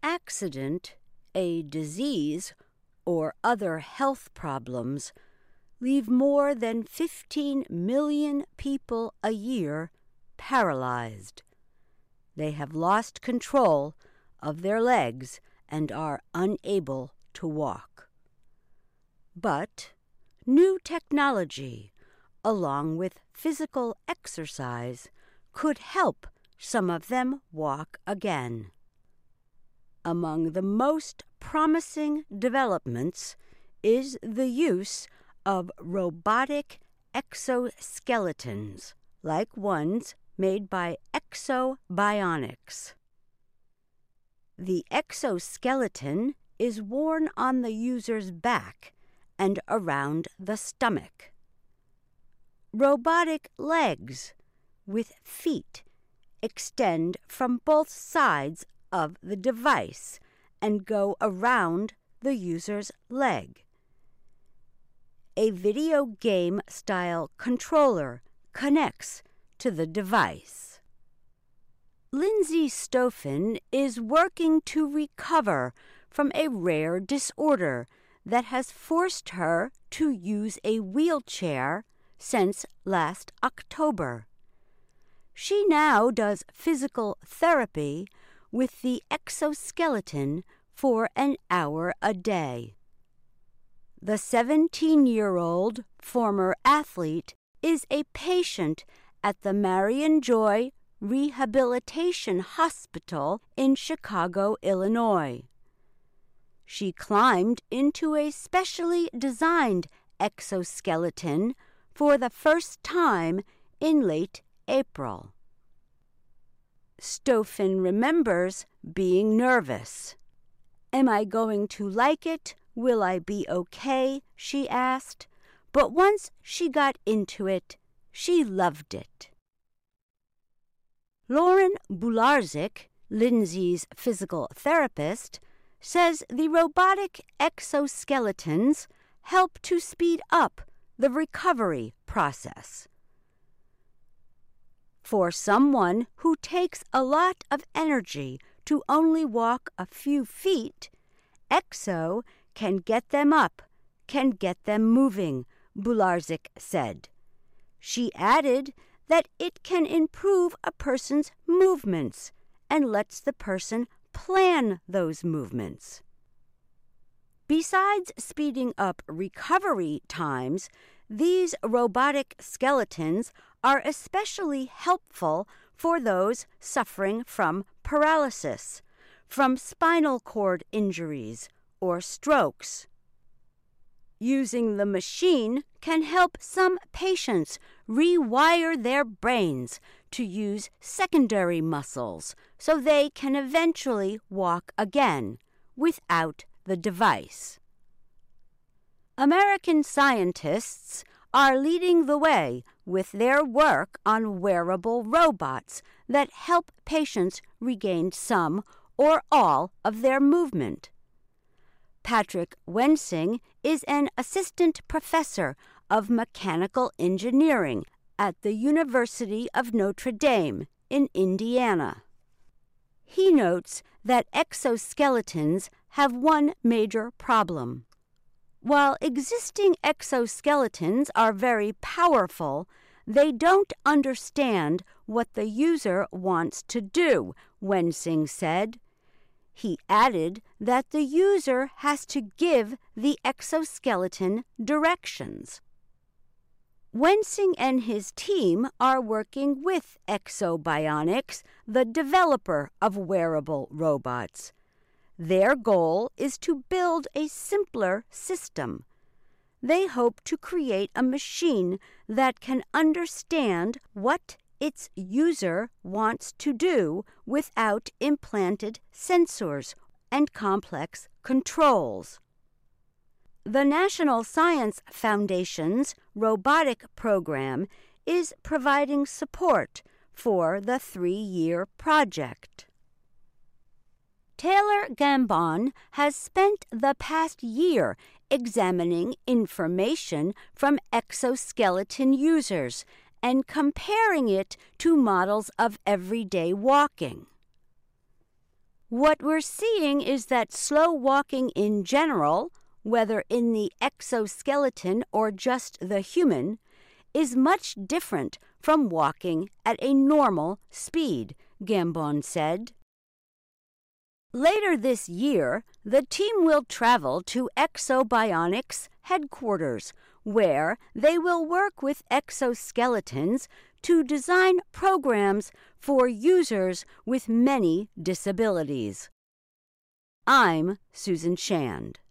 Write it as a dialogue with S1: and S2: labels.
S1: accident, a disease, or other health problems leave more than 15 million people a year paralyzed. They have lost control of their legs and are unable to walk. But new technology, along with physical exercise, could help some of them walk again. Among the most promising developments is the use of robotic exoskeletons, like ones made by Exobionics. The exoskeleton is worn on the user's back and around the stomach. Robotic legs with feet extend from both sides of the device and go around the user's leg. A video game-style controller connects to the device. Lindsay Stoffen is working to recover from a rare disorder that has forced her to use a wheelchair since last October. She now does physical therapy with the exoskeleton for an hour a day. The 17-year-old former athlete is a patient at the Marion Joy Rehabilitation Hospital in Chicago, Illinois. She climbed into a specially designed exoskeleton for the first time in late April. Stoffen remembers being nervous. "Am I going to like it? Will I be okay?" she asked. But once she got into it, she loved it. Lauren Bularczyk, Lindsay's physical therapist, says the robotic exoskeletons help to speed up the recovery process. For someone who takes a lot of energy to only walk a few feet, Exo can get them up, can get them moving, Bularczyk said. She added that it can improve a person's movements and lets the person plan those movements. Besides speeding up recovery times, these robotic skeletons are especially helpful for those suffering from paralysis, from spinal cord injuries, or strokes. Using the machine can help some patients rewire their brains to use secondary muscles so they can eventually walk again without the device. American scientists are leading the way with their work on wearable robots that help patients regain some or all of their movement. Patrick Wensing is an assistant professor of mechanical engineering at the University of Notre Dame in Indiana. He notes that exoskeletons have one major problem. While existing exoskeletons are very powerful, they don't understand what the user wants to do, Wensing said. He added that the user has to give the exoskeleton directions. Wensing and his team are working with Exobionics, the developer of wearable robots. Their goal is to build a simpler system. They hope to create a machine that can understand what its user wants to do without implanted sensors and complex controls. The National Science Foundation's robotic program is providing support for the 3-year project. Taylor Gambon has spent the past year examining information from exoskeleton users and comparing it to models of everyday walking. What we're seeing is that slow walking in general, whether in the exoskeleton or just the human, is much different from walking at a normal speed, Gambon said. Later this year, the team will travel to Exobionics headquarters, where they will work with exoskeletons to design programs for users with many disabilities. I'm Susan Shand.